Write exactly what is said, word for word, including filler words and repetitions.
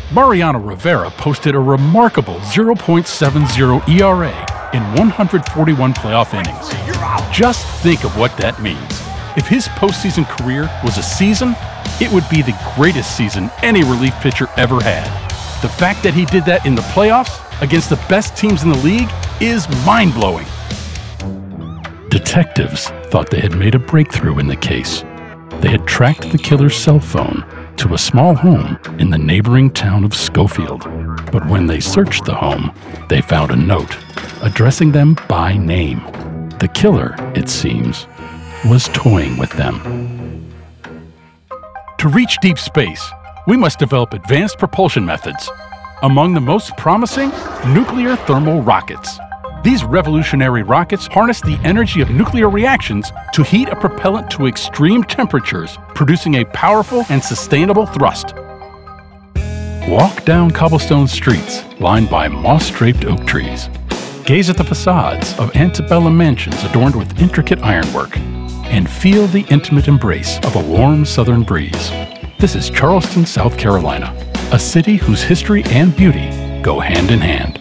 Mariano Rivera posted a remarkable oh point seven oh E R A in one hundred forty-one playoff innings. Just think of what that means. If his postseason career was a season, it would be the greatest season any relief pitcher ever had. The fact that he did that in the playoffs against the best teams in the league is mind-blowing. Detectives thought they had made a breakthrough in the case. They had tracked the killer's cell phone to a small home in the neighboring town of Schofield. But when they searched the home, they found a note addressing them by name. The killer, it seems, was toying with them. To reach deep space, we must develop advanced propulsion methods. Among the most promising, nuclear thermal rockets. These revolutionary rockets harness the energy of nuclear reactions to heat a propellant to extreme temperatures, producing a powerful and sustainable thrust. Walk down cobblestone streets lined by moss-draped oak trees. Gaze at the facades of antebellum mansions adorned with intricate ironwork, and feel the intimate embrace of a warm southern breeze. This is Charleston, South Carolina, a city whose history and beauty go hand in hand.